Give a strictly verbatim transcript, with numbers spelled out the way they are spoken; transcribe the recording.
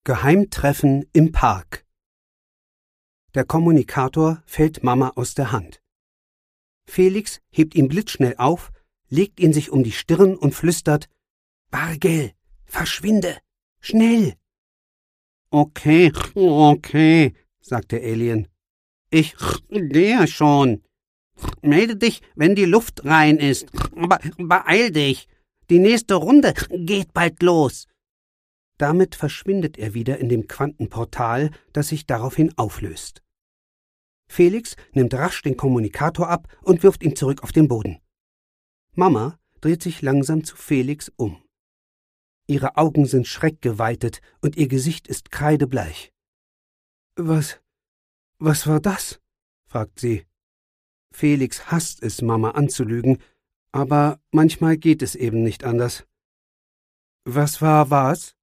Geheimtreffen im Park. Der Kommunikator fällt Mama aus der Hand. Felix hebt ihn blitzschnell auf, legt ihn sich um die Stirn und flüstert: »Bargel, verschwinde! Schnell!« »Okay, okay«, sagt der Alien. »Ich gehe schon. Melde dich, wenn die Luft rein ist. Aber beeil dich. Die nächste Runde geht bald los.« Damit verschwindet er wieder in dem Quantenportal, das sich daraufhin auflöst. Felix nimmt rasch den Kommunikator ab und wirft ihn zurück auf den Boden. Mama dreht sich langsam zu Felix um. Ihre Augen sind schreckgeweitet und ihr Gesicht ist kreidebleich. »Was, was war das?« fragt sie. Felix hasst es, Mama anzulügen, aber manchmal geht es eben nicht anders. »Was war was?«